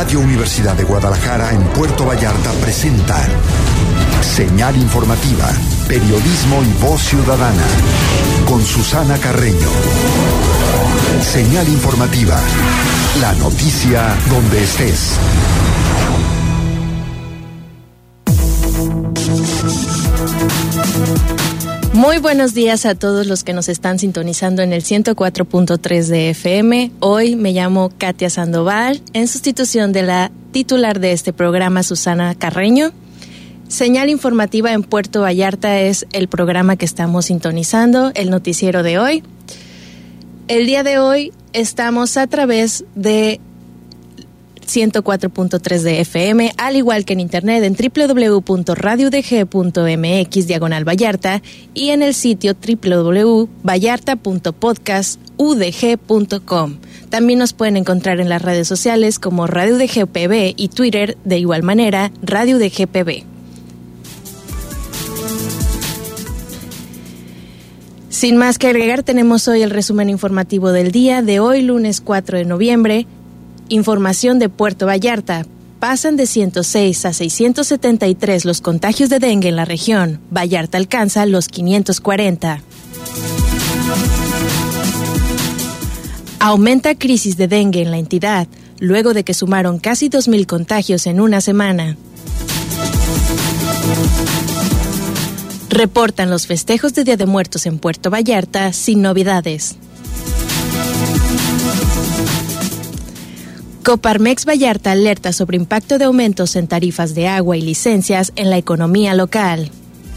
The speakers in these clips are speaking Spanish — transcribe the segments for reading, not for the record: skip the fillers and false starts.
Radio Universidad de Guadalajara en Puerto Vallarta presenta Señal Informativa, periodismo y voz ciudadana, con Susana Carreño. Señal Informativa, la noticia donde estés. Muy buenos días a todos los que nos están sintonizando en el 104.3 de FM. Hoy me llamo Katia Sandoval, en sustitución de la titular de este programa, Susana Carreño. Señal Informativa en Puerto Vallarta es el programa que estamos sintonizando, el noticiero de hoy. El día de hoy estamos a través de 104.3 de FM, al igual que en internet en www.radioudg.mx/Vallarta y en el sitio www.vallarta.podcastudg.com. También nos pueden encontrar en las redes sociales como Radio UDG PB y Twitter, de igual manera, Radio UDG PB. Sin más que agregar, tenemos hoy el resumen informativo del día de hoy, lunes 4 de noviembre. Información de Puerto Vallarta. Pasan de 106 a 673 los contagios de dengue en la región. Vallarta alcanza los 540. Aumenta crisis de dengue en la entidad, luego de que sumaron casi 2,000 contagios en una semana. Reportan los festejos de Día de Muertos en Puerto Vallarta sin novedades. Coparmex Vallarta alerta sobre impacto de aumentos en tarifas de agua y licencias en la economía local.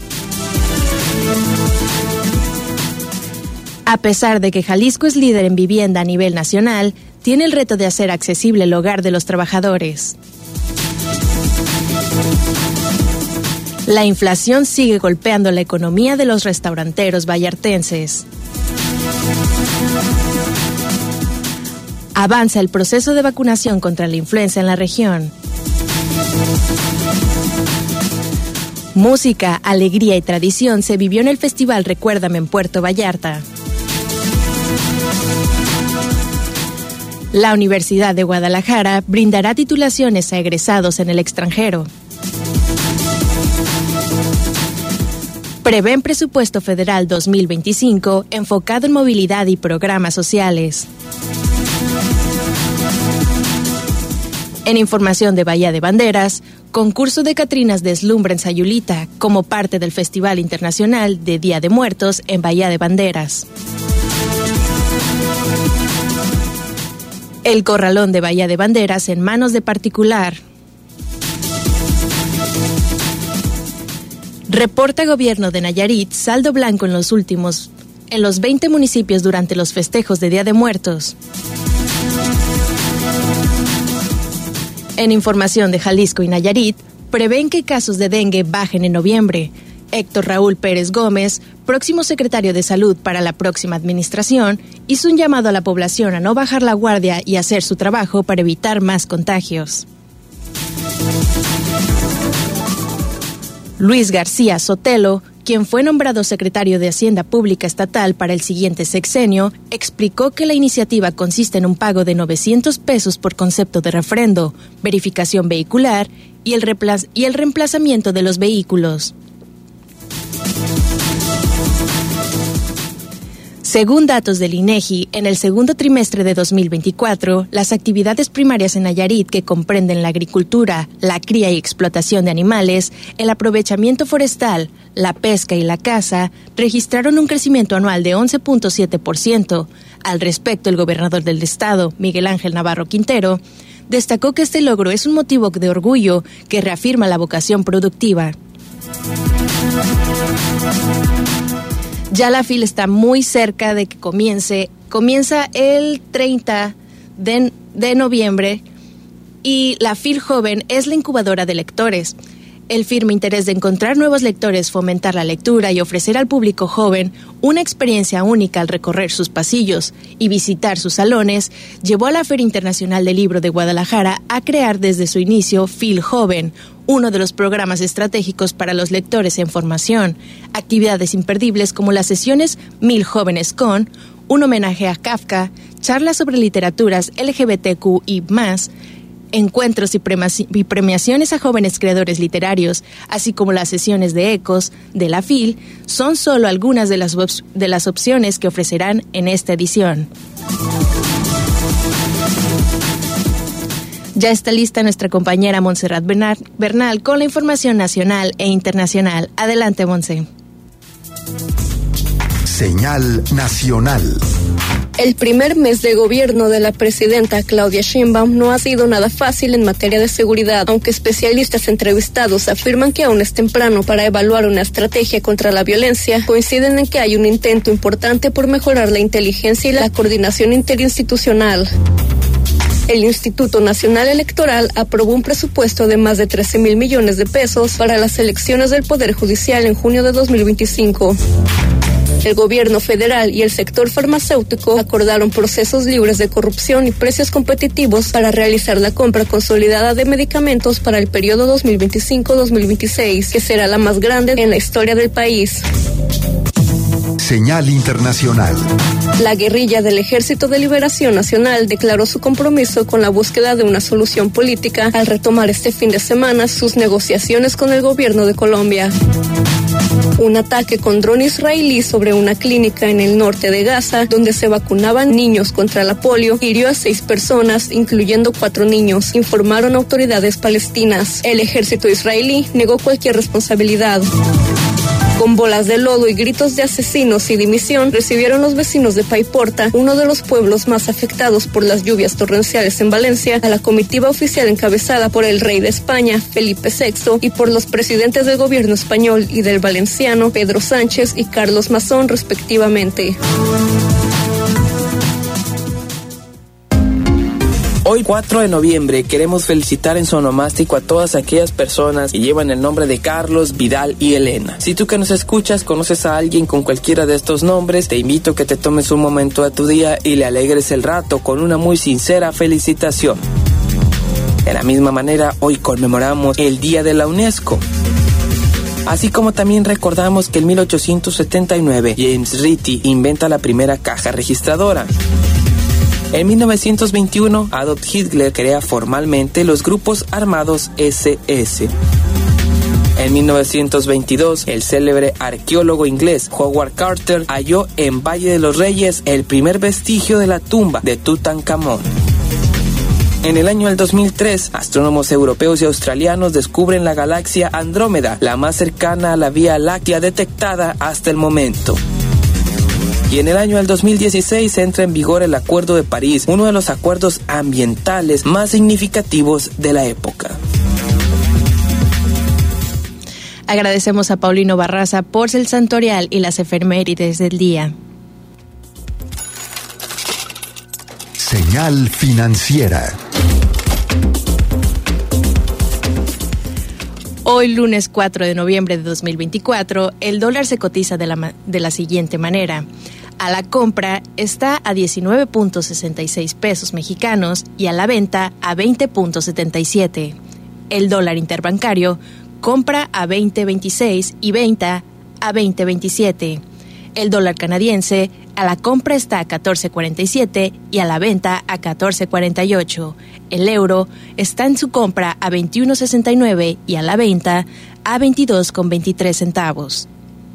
A pesar de que Jalisco es líder en vivienda a nivel nacional, tiene el reto de hacer accesible el hogar de los trabajadores. La inflación sigue golpeando la economía de los restauranteros vallartenses. Avanza el proceso de vacunación contra la influenza en la región. Música, alegría y tradición se vivió en el Festival Recuérdame en Puerto Vallarta. La Universidad de Guadalajara brindará titulaciones a egresados en el extranjero. Prevén presupuesto federal 2025 enfocado en movilidad y programas sociales. En información de Bahía de Banderas, concurso de Catrinas deslumbra en Sayulita como parte del Festival Internacional de Día de Muertos en Bahía de Banderas. El corralón de Bahía de Banderas en manos de particular. Reporta Gobierno de Nayarit saldo blanco en los 20 municipios durante los festejos de Día de Muertos. En información de Jalisco y Nayarit, prevén que casos de dengue bajen en noviembre. Héctor Raúl Pérez Gómez, próximo secretario de Salud para la próxima administración, hizo un llamado a la población a no bajar la guardia y hacer su trabajo para evitar más contagios. Luis García Sotelo, quien fue nombrado secretario de Hacienda Pública Estatal para el siguiente sexenio, explicó que la iniciativa consiste en un pago de 900 pesos por concepto de refrendo, verificación vehicular y el reemplazamiento de los vehículos. Según datos del INEGI, en el segundo trimestre de 2024, las actividades primarias en Nayarit que comprenden la agricultura, la cría y explotación de animales, el aprovechamiento forestal, la pesca y la caza, registraron un crecimiento anual de 11.7%. Al respecto, el gobernador del estado, Miguel Ángel Navarro Quintero, destacó que este logro es un motivo de orgullo que reafirma la vocación productiva. Ya la FIL está muy cerca de que comience. Comienza el 30 de noviembre y la FIL Joven es la incubadora de lectores. El firme interés de encontrar nuevos lectores, fomentar la lectura y ofrecer al público joven una experiencia única al recorrer sus pasillos y visitar sus salones, llevó a la Feria Internacional del Libro de Guadalajara a crear desde su inicio FIL Joven, uno de los programas estratégicos para los lectores en formación, actividades imperdibles como las sesiones 1000 Jóvenes con, un homenaje a Kafka, charlas sobre literaturas LGBTQ y más, encuentros y premiaciones a jóvenes creadores literarios, así como las sesiones de ecos de la FIL, son solo algunas de las opciones que ofrecerán en esta edición. Ya está lista nuestra compañera Montserrat Bernal con la información nacional e internacional. Adelante, Montse. Señal nacional. El primer mes de gobierno de la presidenta Claudia Sheinbaum no ha sido nada fácil en materia de seguridad, aunque especialistas entrevistados afirman que aún es temprano para evaluar una estrategia contra la violencia. Coinciden en que hay un intento importante por mejorar la inteligencia y la coordinación interinstitucional. El Instituto Nacional Electoral aprobó un presupuesto de más de 13,000 millones de pesos para las elecciones del Poder Judicial en junio de 2025. El gobierno federal y el sector farmacéutico acordaron procesos libres de corrupción y precios competitivos para realizar la compra consolidada de medicamentos para el periodo 2025-2026, que será la más grande en la historia del país. Señal internacional. La guerrilla del Ejército de Liberación Nacional declaró su compromiso con la búsqueda de una solución política al retomar este fin de semana sus negociaciones con el gobierno de Colombia. Un ataque con dron israelí sobre una clínica en el norte de Gaza, donde se vacunaban niños contra la polio, hirió a 6 personas, incluyendo 4 niños, informaron autoridades palestinas. El ejército israelí negó cualquier responsabilidad. Con bolas de lodo y gritos de asesinos y dimisión, recibieron los vecinos de Paiporta, uno de los pueblos más afectados por las lluvias torrenciales en Valencia, a la comitiva oficial encabezada por el rey de España, Felipe VI, y por los presidentes del gobierno español y del valenciano, Pedro Sánchez y Carlos Mazón, respectivamente. Hoy 4 de noviembre queremos felicitar en su onomástico a todas aquellas personas que llevan el nombre de Carlos, Vidal y Elena. Si tú que nos escuchas conoces a alguien con cualquiera de estos nombres, te invito a que te tomes un momento de tu día y le alegres el rato con una muy sincera felicitación. De la misma manera, hoy conmemoramos el Día de la UNESCO. Así como también recordamos que en 1879 James Ritchie inventa la primera caja registradora. En 1921, Adolf Hitler crea formalmente los grupos armados SS. En 1922, el célebre arqueólogo inglés Howard Carter halló en Valle de los Reyes el primer vestigio de la tumba de Tutankamón. En el año del 2003, astrónomos europeos y australianos descubren la galaxia Andrómeda, la más cercana a la Vía Láctea detectada hasta el momento. Y en el año del 2016 entra en vigor el Acuerdo de París, uno de los acuerdos ambientales más significativos de la época. Agradecemos a Paulino Barraza por el santorial y las efemérides del día. Señal financiera. Hoy, lunes 4 de noviembre de 2024, el dólar se cotiza de la siguiente manera. A la compra está a 19.66 pesos mexicanos y a la venta a 20.77. El dólar interbancario compra a 20.26 y venta a 20.27. El dólar canadiense a la compra está a 14.47 y a la venta a 14.48. El euro está en su compra a 21.69 y a la venta a 22.23 centavos.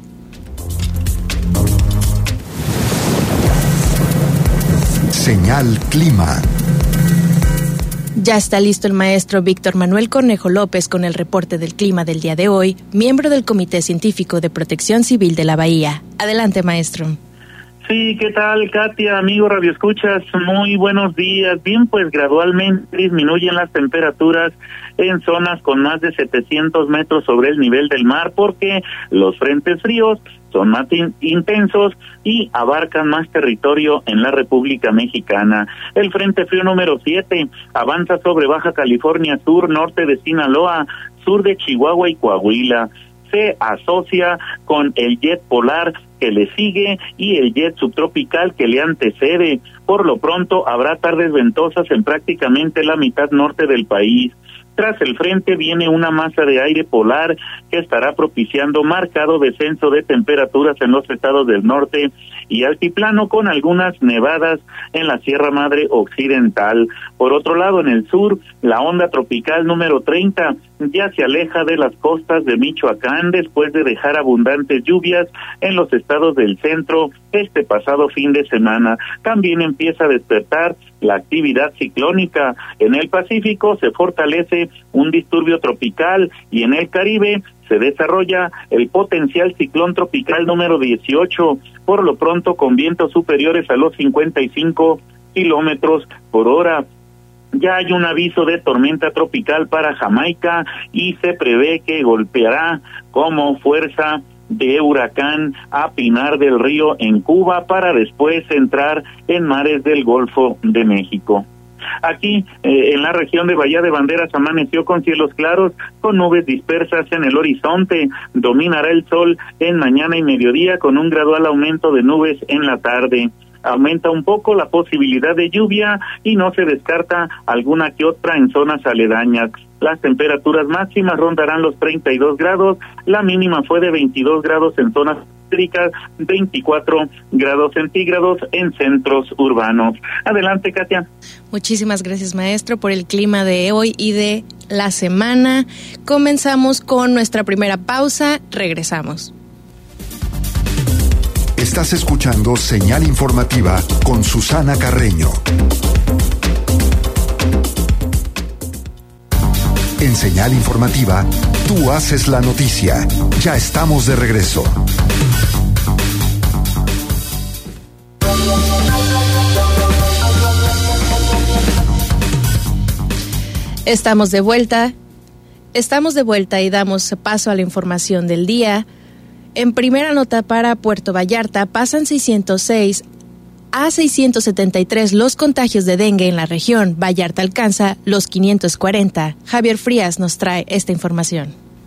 Señal clima. Ya está listo el maestro Víctor Manuel Cornejo López con el reporte del clima del día de hoy, miembro del Comité Científico de Protección Civil de la Bahía. Adelante, maestro. Sí, ¿qué tal, Katia, amigo Radio Escuchas? Muy buenos días. Bien, pues gradualmente disminuyen las temperaturas en zonas con más de 700 metros sobre el nivel del mar porque los frentes fríos son más intensos y abarcan más territorio en la República Mexicana. El Frente Frío número 7 avanza sobre Baja California Sur, norte de Sinaloa, sur de Chihuahua y Coahuila. Se asocia con el jet polar que le sigue y el jet subtropical que le antecede. Por lo pronto habrá tardes ventosas en prácticamente la mitad norte del país. Tras el frente viene una masa de aire polar que estará propiciando marcado descenso de temperaturas en los estados del norte y altiplano, con algunas nevadas en la Sierra Madre Occidental. Por otro lado, en el sur, la onda tropical número 30 ya se aleja de las costas de Michoacán después de dejar abundantes lluvias en los estados del centro este pasado fin de semana. También empieza a despertar la actividad ciclónica. En el Pacífico se fortalece un disturbio tropical y en el Caribe se desarrolla el potencial ciclón tropical número 18, por lo pronto con vientos superiores a los 55 kilómetros por hora. Ya hay un aviso de tormenta tropical para Jamaica y se prevé que golpeará como fuerza de huracán a Pinar del Río en Cuba para después entrar en mares del Golfo de México. Aquí, en la región de Bahía de Banderas, amaneció con cielos claros, con nubes dispersas en el horizonte. Dominará el sol en mañana y mediodía, con un gradual aumento de nubes en la tarde. Aumenta un poco la posibilidad de lluvia y no se descarta alguna que otra en zonas aledañas. Las temperaturas máximas rondarán los 32 grados, la mínima fue de 22 grados en zonas céntricas, 24 grados centígrados en centros urbanos. Adelante, Katia. Muchísimas gracias, maestro, por el clima de hoy y de la semana. Comenzamos con nuestra primera pausa, regresamos. Estás escuchando Señal Informativa con Susana Carreño. En Señal Informativa, tú haces la noticia. Ya estamos de regreso. Estamos de vuelta y damos paso a la información del día. En primera nota para Puerto Vallarta, pasan 606 a 673 los contagios de dengue en la región. Vallarta alcanza los 540. Javier Frías nos trae esta información.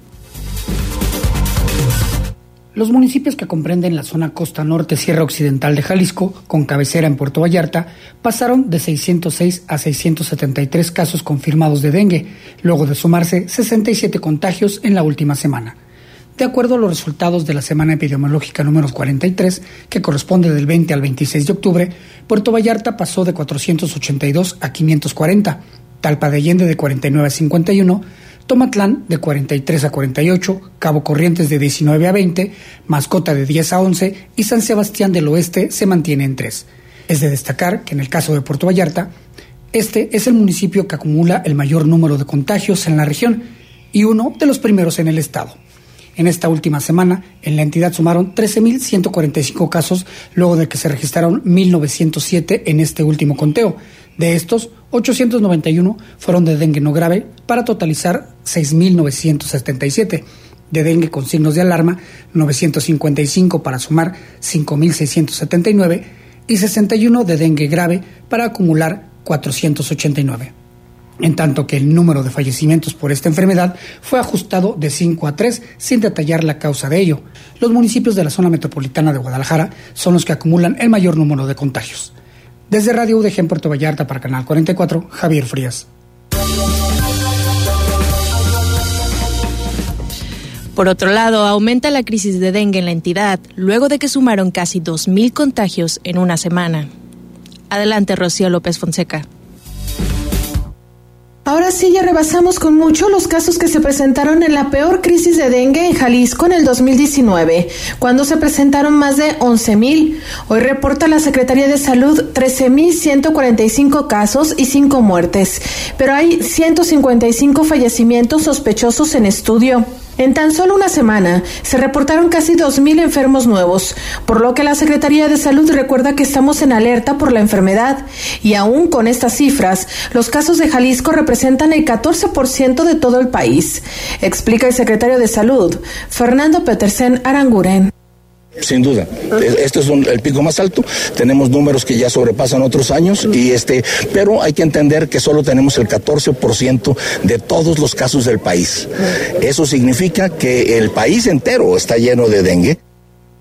Los municipios que comprenden la zona costa norte, Sierra Occidental de Jalisco, con cabecera en Puerto Vallarta, pasaron de 606 a 673 casos confirmados de dengue, luego de sumarse 67 contagios en la última semana. De acuerdo a los resultados de la semana epidemiológica número 43, que corresponde del 20 al 26 de octubre, Puerto Vallarta pasó de 482 a 540, Talpa de Allende de 49 a 51, Tomatlán de 43 a 48, Cabo Corrientes de 19 a 20, Mascota de 10 a 11 y San Sebastián del Oeste se mantiene en 3. Es de destacar que en el caso de Puerto Vallarta, este es el municipio que acumula el mayor número de contagios en la región y uno de los primeros en el estado. En esta última semana, en la entidad sumaron 13.145 casos, luego de que se registraron 1.907 en este último conteo. De estos, 891 fueron de dengue no grave, para totalizar 6.977. De dengue con signos de alarma, 955 para sumar 5.679 y 61 de dengue grave para acumular 489. En tanto que el número de fallecimientos por esta enfermedad fue ajustado de 5 a 3, sin detallar la causa de ello. Los municipios de la zona metropolitana de Guadalajara son los que acumulan el mayor número de contagios. Desde Radio UDG en Puerto Vallarta para Canal 44, Javier Frías. Por otro lado, aumenta la crisis de dengue en la entidad, luego de que sumaron casi 2.000 contagios en una semana. Adelante, Rocío López Fonseca. Ahora sí, ya rebasamos con mucho los casos que se presentaron en la peor crisis de dengue en Jalisco en el 2019, cuando se presentaron más de 11,000. Hoy reporta la Secretaría de Salud 13,145 casos y 5 muertes, pero hay 155 fallecimientos sospechosos en estudio. En tan solo una semana se reportaron casi 2,000 enfermos nuevos, por lo que la Secretaría de Salud recuerda que estamos en alerta por la enfermedad. Y aún con estas cifras, los casos de Jalisco representan el 14% de todo el país, explica el secretario de Salud, Fernando Petersen Aranguren. Sin duda, este es el pico más alto, tenemos números que ya sobrepasan otros años pero hay que entender que solo tenemos el 14% de todos los casos del país. Eso significa que el país entero está lleno de dengue.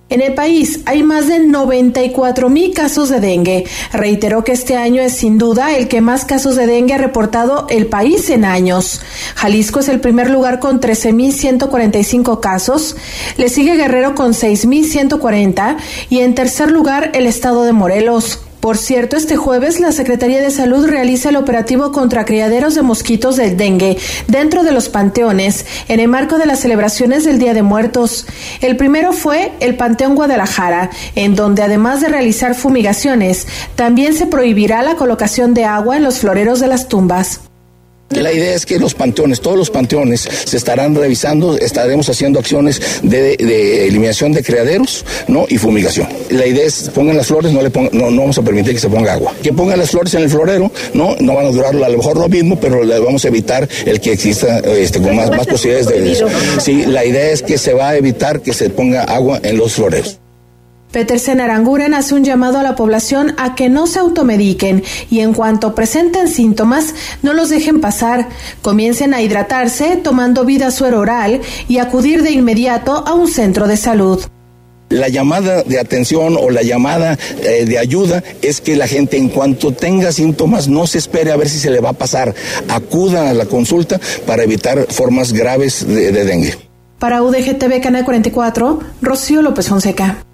En el país hay más de 94,000 casos de dengue. Reiteró que este año es sin duda el que más casos de dengue ha reportado el país en años. Jalisco es el primer lugar con 13,145 casos. Le sigue Guerrero con 6,140 y en tercer lugar el estado de Morelos. Por cierto, este jueves la Secretaría de Salud realiza el operativo contra criaderos de mosquitos del dengue dentro de los panteones en el marco de las celebraciones del Día de Muertos. El primero fue el Panteón Guadalajara, en donde además de realizar fumigaciones, también se prohibirá la colocación de agua en los floreros de las tumbas. La idea es que los panteones, todos los panteones, se estarán revisando, estaremos haciendo acciones de eliminación de criaderos, ¿no? Y fumigación. La idea es pongan las flores, no vamos a permitir que se ponga agua. Que pongan las flores en el florero, no van a durar a lo mejor lo mismo, pero le vamos a evitar el que exista con más posibilidades de eso. Sí, la idea es que se va a evitar que se ponga agua en los floreros. Petersen Aranguren hace un llamado a la población a que no se automediquen y en cuanto presenten síntomas, no los dejen pasar. Comiencen a hidratarse tomando vida suero oral y acudir de inmediato a un centro de salud. La llamada de atención o la llamada de ayuda es que la gente en cuanto tenga síntomas no se espere a ver si se le va a pasar. Acuda a la consulta para evitar formas graves de dengue. Para UDGTV Canal 44, Rocío López Fonseca.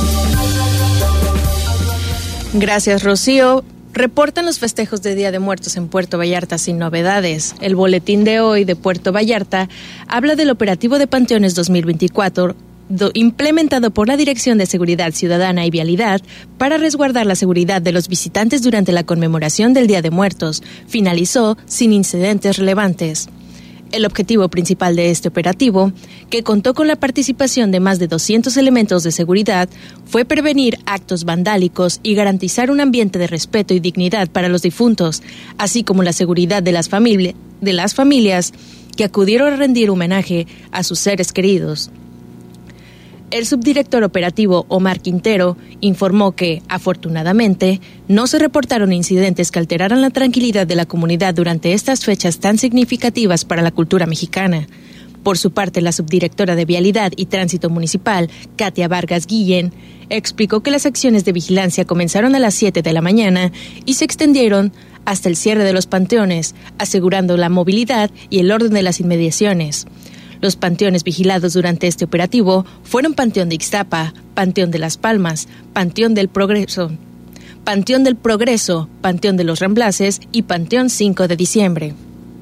Gracias, Rocío. Reportan los festejos de Día de Muertos en Puerto Vallarta sin novedades. El boletín de hoy de Puerto Vallarta habla del operativo de Panteones 2024 implementado por la Dirección de Seguridad Ciudadana y Vialidad para resguardar la seguridad de los visitantes durante la conmemoración del Día de Muertos. Finalizó sin incidentes relevantes. El objetivo principal de este operativo, que contó con la participación de más de 200 elementos de seguridad, fue prevenir actos vandálicos y garantizar un ambiente de respeto y dignidad para los difuntos, así como la seguridad de las familias que acudieron a rendir homenaje a sus seres queridos. El subdirector operativo Omar Quintero informó que, afortunadamente, no se reportaron incidentes que alteraran la tranquilidad de la comunidad durante estas fechas tan significativas para la cultura mexicana. Por su parte, la subdirectora de Vialidad y Tránsito Municipal, Katia Vargas Guillén, explicó que las acciones de vigilancia comenzaron a las 7 de la mañana y se extendieron hasta el cierre de los panteones, asegurando la movilidad y el orden de las inmediaciones. Los panteones vigilados durante este operativo fueron Panteón de Ixtapa, Panteón de Las Palmas, Panteón del Progreso, Panteón de los Remblaces y Panteón 5 de Diciembre.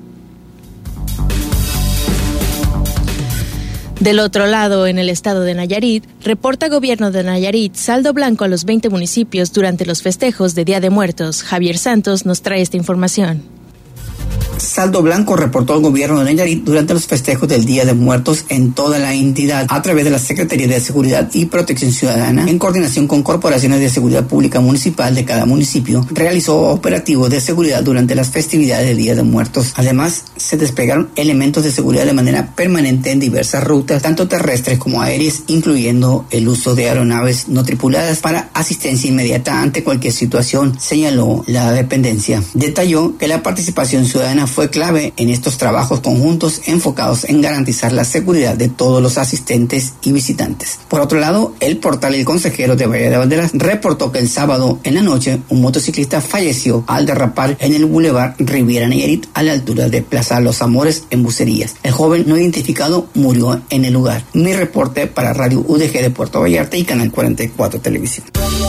Del otro lado, en el estado de Nayarit, reporta Gobierno de Nayarit saldo blanco a los 20 municipios durante los festejos de Día de Muertos. Javier Santos nos trae esta información. Saldo blanco reportó el gobierno de Nayarit durante los festejos del Día de Muertos en toda la entidad a través de la Secretaría de Seguridad y Protección Ciudadana, en coordinación con corporaciones de seguridad pública municipal de cada municipio, realizó operativos de seguridad durante las festividades del Día de Muertos. Además, se desplegaron elementos de seguridad de manera permanente en diversas rutas, tanto terrestres como aéreas, incluyendo el uso de aeronaves no tripuladas para asistencia inmediata ante cualquier situación, señaló la dependencia. Detalló que la participación ciudadana fue clave en estos trabajos conjuntos enfocados en garantizar la seguridad de todos los asistentes y visitantes. Por otro lado, el portal El Consejero de Bahía de Banderas reportó que el sábado en la noche un motociclista falleció al derrapar en el Boulevard Riviera Nayarit a la altura de Plaza Los Amores en Bucerías. El joven no identificado murió en el lugar. Mi reporte para Radio UDG de Puerto Vallarta y Canal 44 Televisión.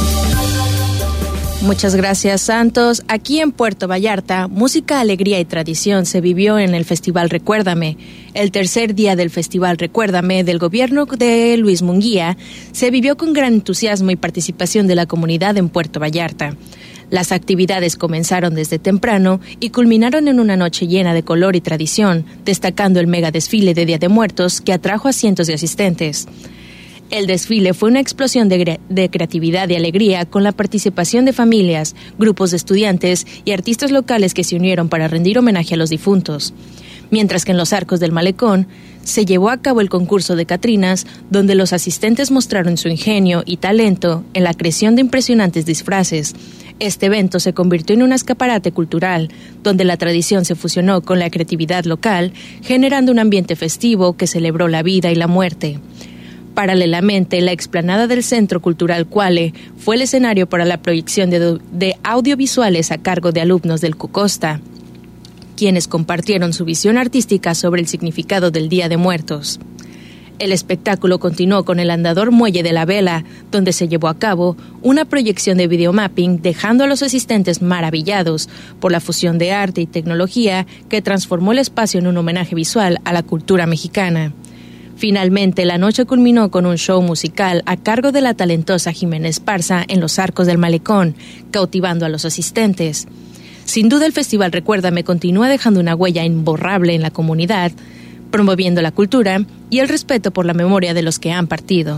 Muchas gracias, Santos. Aquí en Puerto Vallarta, música, alegría y tradición se vivió en el Festival Recuérdame. El tercer día del Festival Recuérdame del gobierno de Luis Munguía se vivió con gran entusiasmo y participación de la comunidad en Puerto Vallarta. Las actividades comenzaron desde temprano y culminaron en una noche llena de color y tradición, destacando el mega desfile de Día de Muertos que atrajo a cientos de asistentes. El desfile fue una explosión de creatividad y alegría con la participación de familias, grupos de estudiantes y artistas locales que se unieron para rendir homenaje a los difuntos. Mientras que en los arcos del malecón se llevó a cabo el concurso de Catrinas, donde los asistentes mostraron su ingenio y talento en la creación de impresionantes disfraces. Este evento se convirtió en un escaparate cultural, donde la tradición se fusionó con la creatividad local, generando un ambiente festivo que celebró la vida y la muerte. Paralelamente, la explanada del Centro Cultural Cuale fue el escenario para la proyección de audiovisuales a cargo de alumnos del CUCOSTA, quienes compartieron su visión artística sobre el significado del Día de Muertos. El espectáculo continuó con el andador Muelle de la Vela, donde se llevó a cabo una proyección de videomapping, dejando a los asistentes maravillados por la fusión de arte y tecnología que transformó el espacio en un homenaje visual a la cultura mexicana. Finalmente, la noche culminó con un show musical a cargo de la talentosa Jimena Esparza en los Arcos del Malecón, cautivando a los asistentes. Sin duda, el Festival Recuérdame continúa dejando una huella imborrable en la comunidad, promoviendo la cultura y el respeto por la memoria de los que han partido.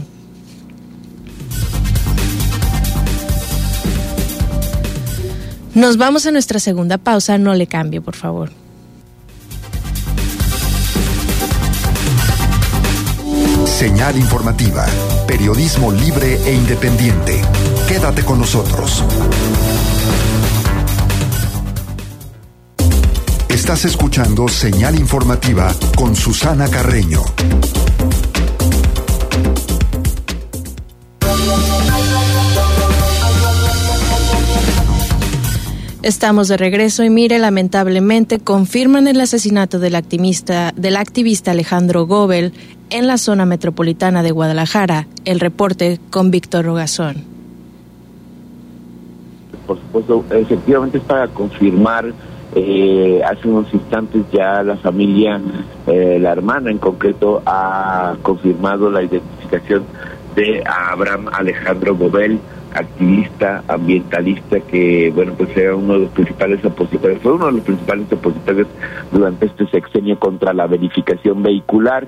Nos vamos a nuestra segunda pausa, no le cambie, por favor. Señal informativa, periodismo libre e independiente. Quédate con nosotros. Estás escuchando Señal Informativa con Susana Carreño. Estamos de regreso y mire, lamentablemente confirman el asesinato del activista Alejandro Gobel en la zona metropolitana de Guadalajara. El reporte con Víctor Rogazón. Por supuesto, efectivamente es para confirmar. Hace unos instantes ya la familia, la hermana en concreto, ha confirmado la identificación de Abraham Alejandro Gobel, activista ambientalista que, bueno, pues era uno de los principales opositores, fue uno de los principales opositores durante este sexenio contra la verificación vehicular.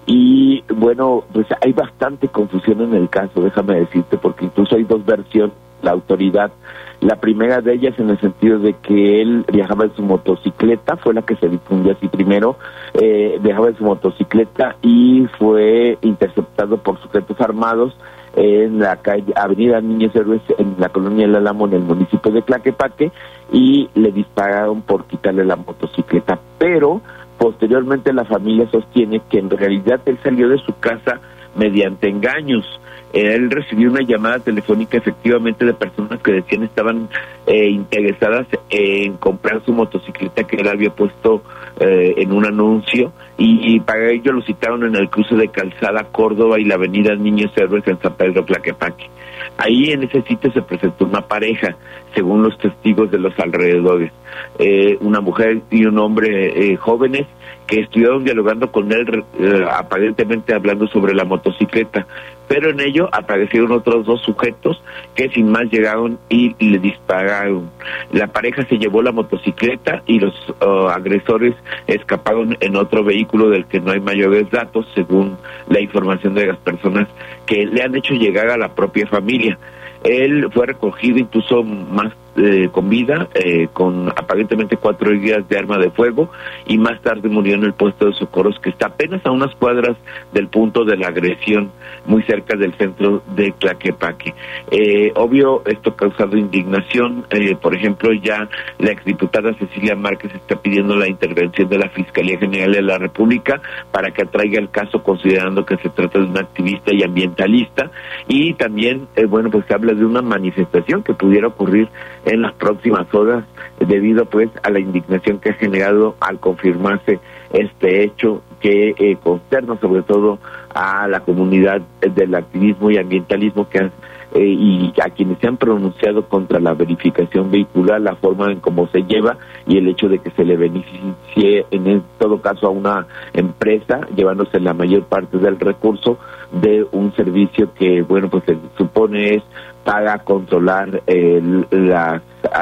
Y bueno, pues hay bastante confusión en el caso, déjame decirte, porque incluso hay dos versiones de la autoridad. La primera de ellas en el sentido de que él viajaba en su motocicleta, fue la que se difundió así primero, viajaba en su motocicleta y fue interceptado por sujetos armados en la calle Avenida Niños Héroes, en la colonia El Álamo, en el municipio de Tlaquepaque, y le dispararon por quitarle la motocicleta. Pero posteriormente la familia sostiene que en realidad él salió de su casa mediante engaños. Él recibió una llamada telefónica efectivamente de personas que decían estaban interesadas en comprar su motocicleta que él había puesto en un anuncio, y para ello lo citaron en el cruce de Calzada Córdoba y la avenida Niños Héroes en San Pedro Tlaquepaque. Ahí en ese sitio se presentó una pareja, según los testigos de los alrededores, una mujer y un hombre jóvenes que estuvieron dialogando con él, aparentemente hablando sobre la motocicleta, pero en ello aparecieron otros dos sujetos que sin más llegaron y le dispararon. La pareja se llevó la motocicleta y los agresores escaparon en otro vehículo del que no hay mayores datos, según la información de las personas que le han hecho llegar a la propia familia. Él fue recogido incluso más con vida, con aparentemente 4 heridas de arma de fuego, y más tarde murió en el puesto de socorros que está apenas a unas cuadras del punto de la agresión, muy cerca del centro de Tlaquepaque. Obvio, esto ha causado indignación. Por ejemplo, ya la exdiputada Cecilia Márquez está pidiendo la intervención de la Fiscalía General de la República para que atraiga el caso, considerando que se trata de un activista y ambientalista, y también, bueno, pues se habla de una manifestación que pudiera ocurrir en las próximas horas, debido pues a la indignación que ha generado al confirmarse este hecho que consterna sobre todo a la comunidad del activismo y ambientalismo y a quienes se han pronunciado contra la verificación vehicular, la forma en cómo se lleva y el hecho de que se le beneficie en todo caso a una empresa, llevándose la mayor parte del recurso de un servicio que, bueno, pues se supone es para controlar la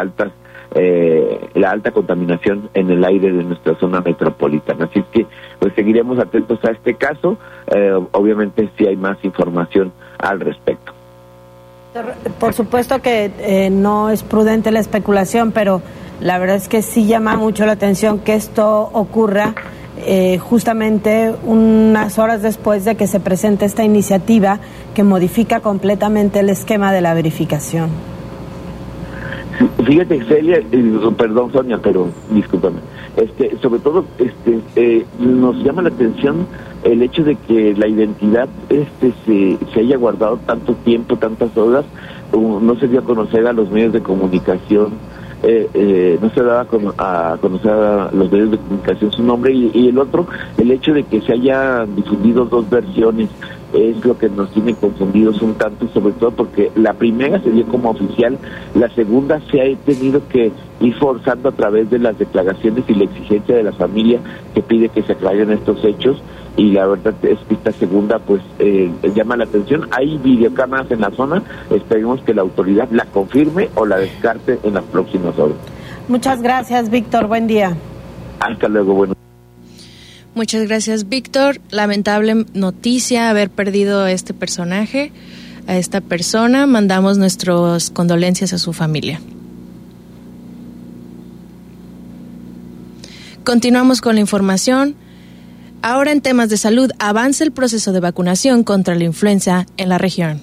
alta contaminación en el aire de nuestra zona metropolitana. Así es que pues seguiremos atentos a este caso, obviamente si hay más información al respecto. Por supuesto que no es prudente la especulación, pero la verdad es que sí llama mucho la atención que esto ocurra justamente unas horas después de que se presente esta iniciativa que modifica completamente el esquema de la verificación. Fíjate, Celia, perdón Sonia, pero discúlpame. Sobre todo nos llama la atención el hecho de que la identidad se haya guardado tanto tiempo, tantas horas, no se dio a conocer a los medios de comunicación, no se daba a conocer a los medios de comunicación su nombre, y el otro, el hecho de que se hayan difundido dos versiones es lo que nos tiene confundidos un tanto, y sobre todo porque la primera se dio como oficial, la segunda se ha tenido que ir forzando a través de las declaraciones y la exigencia de la familia que pide que se aclaren estos hechos, y la verdad es que esta segunda pues llama la atención. Hay videocámaras en la zona, esperemos que la autoridad la confirme o la descarte en las próximas horas. Muchas gracias, Víctor, buen día. Hasta luego, bueno. Muchas gracias, Víctor. Lamentable noticia haber perdido a este personaje, a esta persona. Mandamos nuestras condolencias a su familia. Continuamos con la información. Ahora en temas de salud, avanza el proceso de vacunación contra la influenza en la región.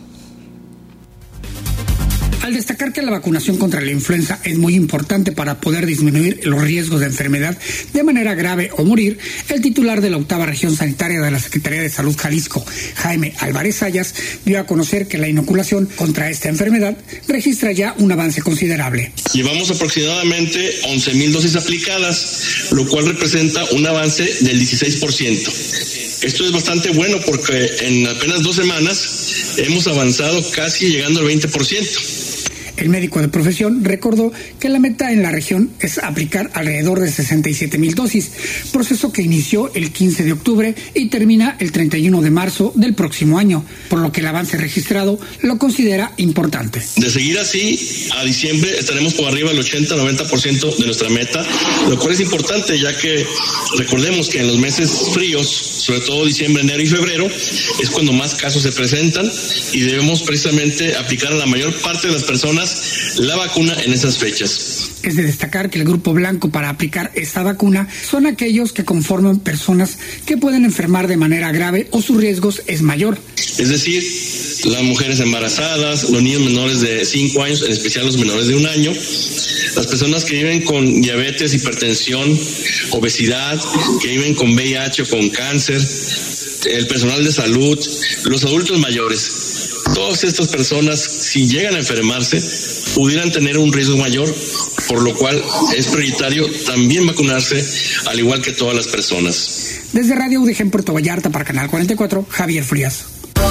Al destacar que la vacunación contra la influenza es muy importante para poder disminuir los riesgos de enfermedad de manera grave o morir, el titular de la 8ª Región Sanitaria de la Secretaría de Salud Jalisco, Jaime Álvarez Sayas, dio a conocer que la inoculación contra esta enfermedad registra ya un avance considerable. Llevamos aproximadamente 11,000 dosis aplicadas, lo cual representa un avance del 16%. Esto es bastante bueno porque en apenas 2 semanas hemos avanzado casi llegando al 20%. El médico de profesión recordó que la meta en la región es aplicar alrededor de 67,000 dosis, proceso que inició el 15 de octubre y termina el 31 de marzo del próximo año, por lo que el avance registrado lo considera importante. De seguir así, a diciembre estaremos por arriba del 80-90% de nuestra meta, lo cual es importante ya que recordemos que en los meses fríos, sobre todo diciembre, enero y febrero, es cuando más casos se presentan y debemos precisamente aplicar a la mayor parte de las personas la vacuna en esas fechas. Es de destacar que el grupo blanco para aplicar esta vacuna son aquellos que conforman personas que pueden enfermar de manera grave o sus riesgos es mayor. Es decir, las mujeres embarazadas, los niños menores de 5 años, en especial los menores de 1 año, las personas que viven con diabetes, hipertensión, obesidad, que viven con VIH o con cáncer, el personal de salud, los adultos mayores. Todas estas personas, si llegan a enfermarse, pudieran tener un riesgo mayor, por lo cual es prioritario también vacunarse, al igual que todas las personas. Desde Radio UDG en Puerto Vallarta para Canal 44, Javier Frías.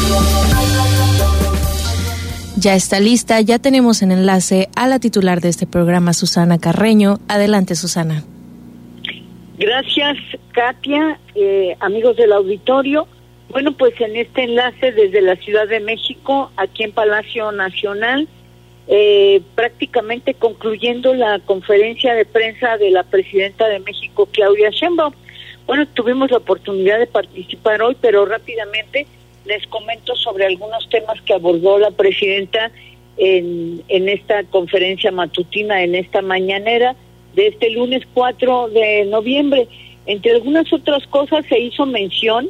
Ya está lista, ya tenemos en enlace a la titular de este programa, Susana Carreño. Adelante, Susana. Gracias, Katia, amigos del auditorio. Bueno, pues en este enlace desde la Ciudad de México, aquí en Palacio Nacional, prácticamente concluyendo la conferencia de prensa de la presidenta de México, Claudia Sheinbaum. Bueno, tuvimos la oportunidad de participar hoy, pero rápidamente les comento sobre algunos temas que abordó la presidenta en esta conferencia matutina, en esta mañanera de este lunes 4 de noviembre. Entre algunas otras cosas se hizo mención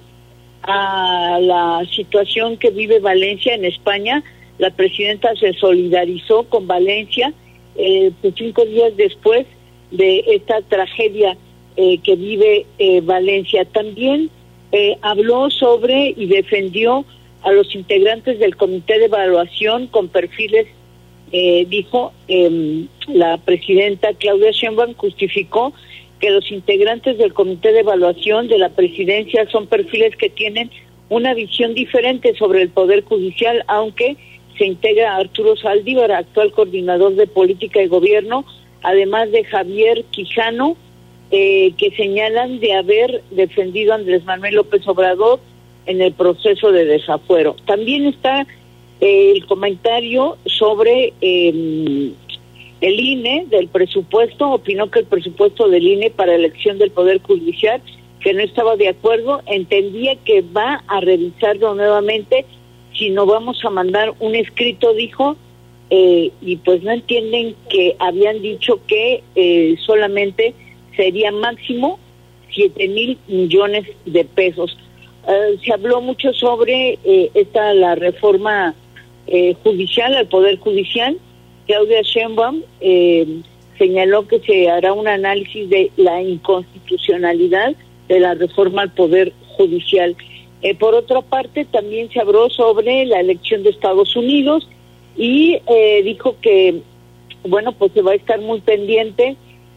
a la situación que vive Valencia en España. La presidenta se solidarizó con Valencia 5 días después de esta tragedia que vive Valencia. También habló sobre y defendió a los integrantes del comité de evaluación con perfiles, dijo la presidenta Claudia Sheinbaum, justificó que los integrantes del comité de evaluación de la presidencia son perfiles que tienen una visión diferente sobre el Poder Judicial, aunque se integra Arturo Saldívar, actual coordinador de política y gobierno, además de Javier Quijano, que señalan de haber defendido a Andrés Manuel López Obrador en el proceso de desafuero. También está el comentario sobre el INE, del presupuesto. Opinó que el presupuesto del INE para elección del Poder Judicial, que no estaba de acuerdo, entendía que va a revisarlo nuevamente, si no vamos a mandar un escrito, dijo, y pues no entienden que habían dicho que solamente sería máximo 7,000 millones de pesos. Se habló mucho sobre la reforma judicial, al Poder Judicial. Claudia Sheinbaum señaló que se hará un análisis de la inconstitucionalidad de la reforma al Poder Judicial. Por otra parte, también se habló sobre la elección de Estados Unidos y dijo que, bueno, pues se va a estar muy pendiente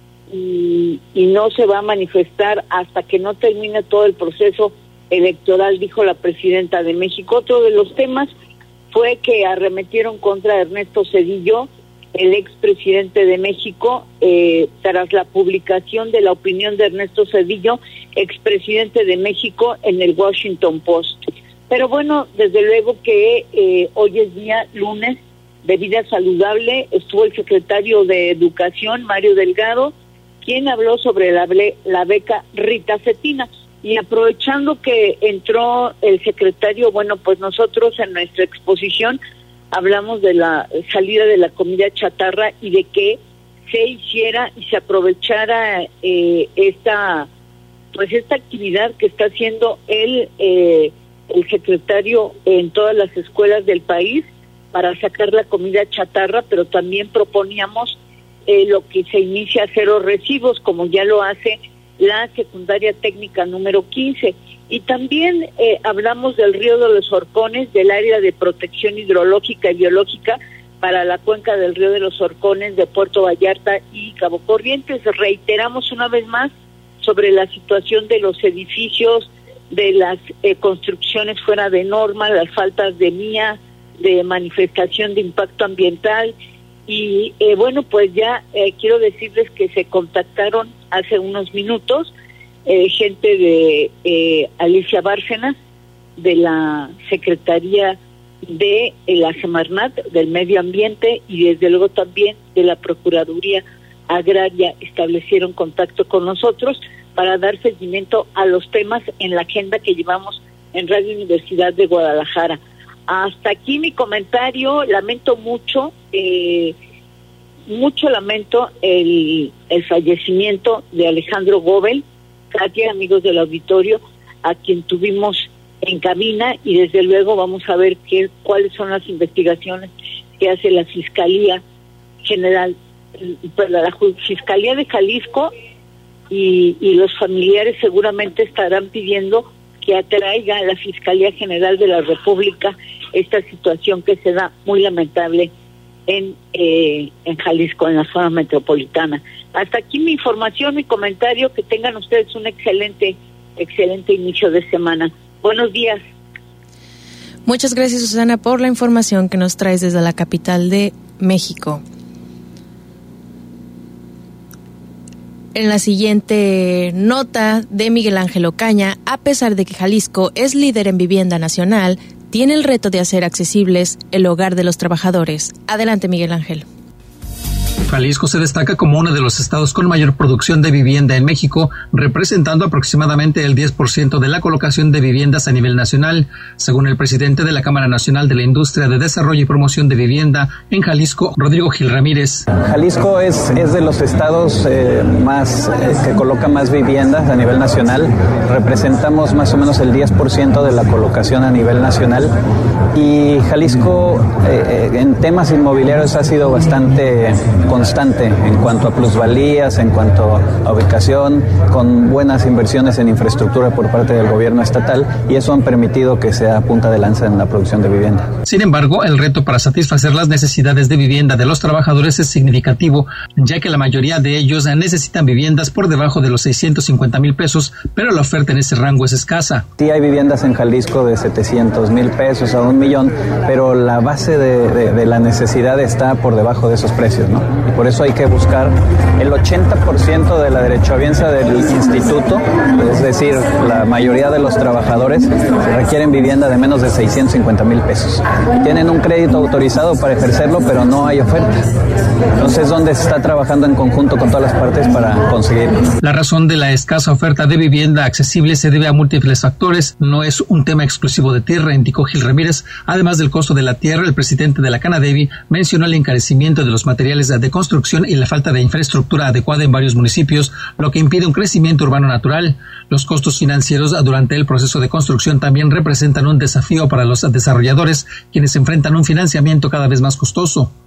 y no se va a manifestar hasta que no termine todo el proceso electoral, dijo la presidenta de México. Otro de los temas fue que arremetieron contra Ernesto Zedillo, el expresidente de México, tras la publicación de la opinión de Ernesto Zedillo, expresidente de México, en el Washington Post. Pero bueno, desde luego que hoy es día lunes de vida saludable. Estuvo el secretario de Educación, Mario Delgado, quien habló sobre la beca Rita Cetina. Y aprovechando que entró el secretario, bueno, pues nosotros en nuestra exposición hablamos de la salida de la comida chatarra y de que se hiciera y se aprovechara esta actividad que está haciendo el secretario en todas las escuelas del país para sacar la comida chatarra, pero también proponíamos lo que se inicia a cero residuos, como ya lo hace la secundaria técnica número 15. Y también hablamos del río de los Horcones, del área de protección hidrológica y biológica para la cuenca del río de los Horcones de Puerto Vallarta y Cabo Corrientes. Reiteramos una vez más sobre la situación de los edificios, de las construcciones fuera de norma, las faltas de MIA, de manifestación de impacto ambiental. Y bueno, pues ya quiero decirles que se contactaron hace unos minutos gente de Alicia Bárcenas, de la Secretaría de la Semarnat, del Medio Ambiente, y desde luego también de la Procuraduría Agraria. Establecieron contacto con nosotros para dar seguimiento a los temas en la agenda que llevamos en Radio Universidad de Guadalajara. Hasta aquí mi comentario. Lamento mucho lamento el fallecimiento de Alejandro Gobel. Katia, amigos del auditorio, a quien tuvimos en cabina, y desde luego vamos a ver cuáles son las investigaciones que hace la Fiscalía General, la Fiscalía de Jalisco, y los familiares seguramente estarán pidiendo que atraiga a la Fiscalía General de la República esta situación que se da muy lamentable en Jalisco, en la zona metropolitana. Hasta aquí mi información, mi comentario. Que tengan ustedes un excelente inicio de semana. Buenos días. Muchas gracias, Susana, por la información que nos traes desde la capital de México. En la siguiente nota de Miguel Ángel Ocaña, a pesar de que Jalisco es líder en vivienda nacional, tiene el reto de hacer accesibles el hogar de los trabajadores. Adelante, Miguel Ángel. Jalisco se destaca como uno de los estados con mayor producción de vivienda en México, representando aproximadamente el 10% de la colocación de viviendas a nivel nacional, según el presidente de la Cámara Nacional de la Industria de Desarrollo y Promoción de Vivienda en Jalisco, Rodrigo Gil Ramírez. Jalisco es de los estados que coloca más viviendas a nivel nacional. Representamos más o menos el 10% de la colocación a nivel nacional, y Jalisco en temas inmobiliarios ha sido bastante constante en cuanto a plusvalías, en cuanto a ubicación, con buenas inversiones en infraestructura por parte del gobierno estatal, y eso han permitido que sea punta de lanza en la producción de vivienda. Sin embargo, el reto para satisfacer las necesidades de vivienda de los trabajadores es significativo, ya que la mayoría de ellos necesitan viviendas por debajo de los 650,000 pesos, pero la oferta en ese rango es escasa. Sí hay viviendas en Jalisco de 700,000 pesos a 1,000,000, pero la base de la necesidad está por debajo de esos precios, ¿no? Y por eso hay que buscar el 80% de la derechohabiense del instituto, es decir, la mayoría de los trabajadores requieren vivienda de menos de 650,000 pesos. Tienen un crédito autorizado para ejercerlo, pero no hay oferta. Entonces, ¿dónde se está trabajando en conjunto con todas las partes para conseguirlo? La razón de la escasa oferta de vivienda accesible se debe a múltiples factores. No es un tema exclusivo de tierra, indicó Gil Ramírez. Además del costo de la tierra, el presidente de la Canadevi mencionó el encarecimiento de los materiales de construcción y la falta de infraestructura adecuada en varios municipios, lo que impide un crecimiento urbano natural. Los costos financieros durante el proceso de construcción también representan un desafío para los desarrolladores, quienes enfrentan un financiamiento cada vez más costoso.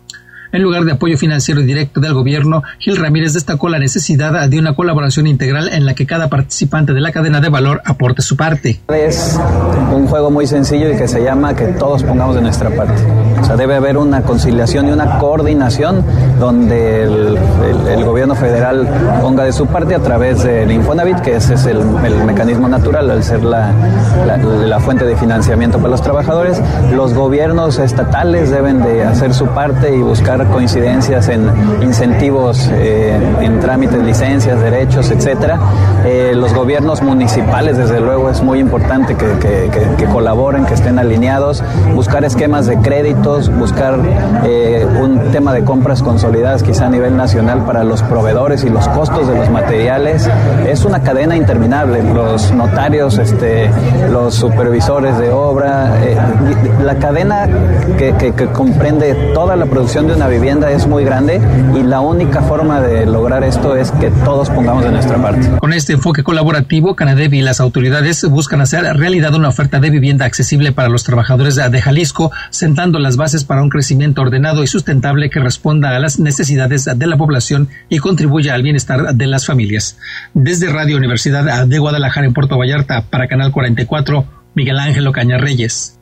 En lugar de apoyo financiero directo del gobierno, Gil Ramírez destacó la necesidad de una colaboración integral en la que cada participante de la cadena de valor aporte su parte. Es un juego muy sencillo y que se llama que todos pongamos de nuestra parte. O sea, debe haber una conciliación y una coordinación donde el gobierno federal ponga de su parte a través del Infonavit, que ese es el mecanismo natural al ser la fuente de financiamiento para los trabajadores. Los gobiernos estatales deben de hacer su parte y buscar coincidencias en incentivos, en trámites, licencias, derechos, etcétera. Los gobiernos municipales, desde luego, es muy importante que colaboren, que estén alineados, buscar esquemas de créditos, buscar un tema de compras consolidadas quizá a nivel nacional para los proveedores y los costos de los materiales. Es una cadena interminable, los notarios, los supervisores de obra, la cadena que comprende toda la producción de una vivienda es muy grande y la única forma de lograr esto es que todos pongamos de nuestra parte. Con este enfoque colaborativo, Canadevi y las autoridades buscan hacer realidad una oferta de vivienda accesible para los trabajadores de Jalisco, sentando las bases para un crecimiento ordenado y sustentable que responda a las necesidades de la población y contribuya al bienestar de las familias. Desde Radio Universidad de Guadalajara en Puerto Vallarta, para Canal 44, Miguel Ángel Ocaña Reyes.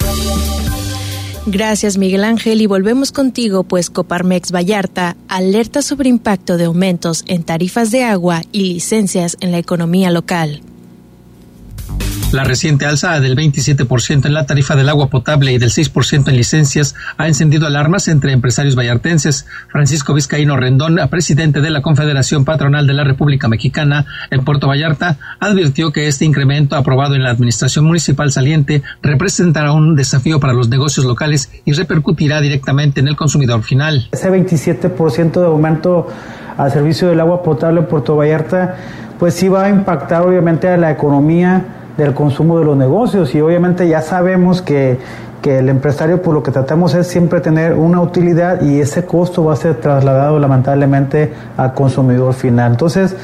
Gracias, Miguel Ángel, y volvemos contigo, pues Coparmex Vallarta alerta sobre impacto de aumentos en tarifas de agua y licencias en la economía local. La reciente alza del 27% en la tarifa del agua potable y del 6% en licencias ha encendido alarmas entre empresarios vallartenses. Francisco Vizcaíno Rendón, presidente de la Confederación Patronal de la República Mexicana en Puerto Vallarta, advirtió que este incremento aprobado en la administración municipal saliente representará un desafío para los negocios locales y repercutirá directamente en el consumidor final. Ese 27% de aumento al servicio del agua potable en Puerto Vallarta, pues sí va a impactar obviamente a la economía del consumo de los negocios, y obviamente ya sabemos que el empresario, por lo que tratamos es siempre tener una utilidad, y ese costo va a ser trasladado lamentablemente al consumidor final. Entonces,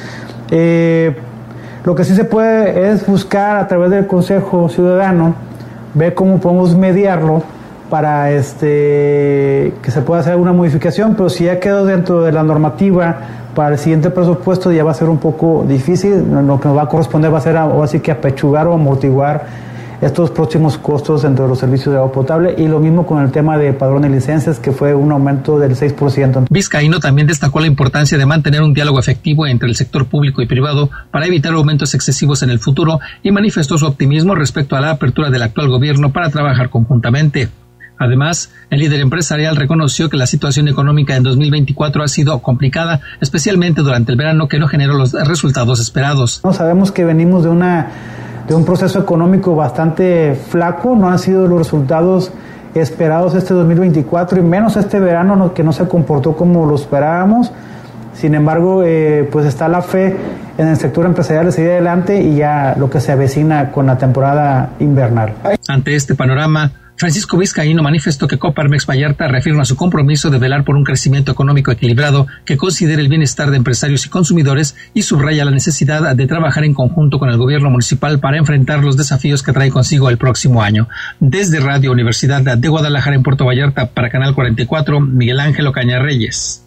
lo que sí se puede es buscar a través del Consejo Ciudadano, ver cómo podemos mediarlo para que se pueda hacer una modificación, pero si ya quedó dentro de la normativa para el siguiente presupuesto ya va a ser un poco difícil. Lo que nos va a corresponder va a ser así que apechugar o amortiguar estos próximos costos dentro de los servicios de agua potable, y lo mismo con el tema de padrón de licencias, que fue un aumento del 6%. Vizcaíno también destacó la importancia de mantener un diálogo efectivo entre el sector público y privado para evitar aumentos excesivos en el futuro, y manifestó su optimismo respecto a la apertura del actual gobierno para trabajar conjuntamente. Además, el líder empresarial reconoció que la situación económica en 2024 ha sido complicada, especialmente durante el verano, que no generó los resultados esperados. Sabemos que venimos de un proceso económico bastante flaco, no han sido los resultados esperados este 2024, y menos este verano que no se comportó como lo esperábamos. Sin embargo, pues está la fe en el sector empresarial de seguir adelante y ya lo que se avecina con la temporada invernal. Ante este panorama, Francisco Vizcaíno manifestó que Coparmex Vallarta reafirma su compromiso de velar por un crecimiento económico equilibrado que considere el bienestar de empresarios y consumidores, y subraya la necesidad de trabajar en conjunto con el gobierno municipal para enfrentar los desafíos que trae consigo el próximo año. Desde Radio Universidad de Guadalajara en Puerto Vallarta, para Canal 44, Miguel Ángel Ocaña Reyes.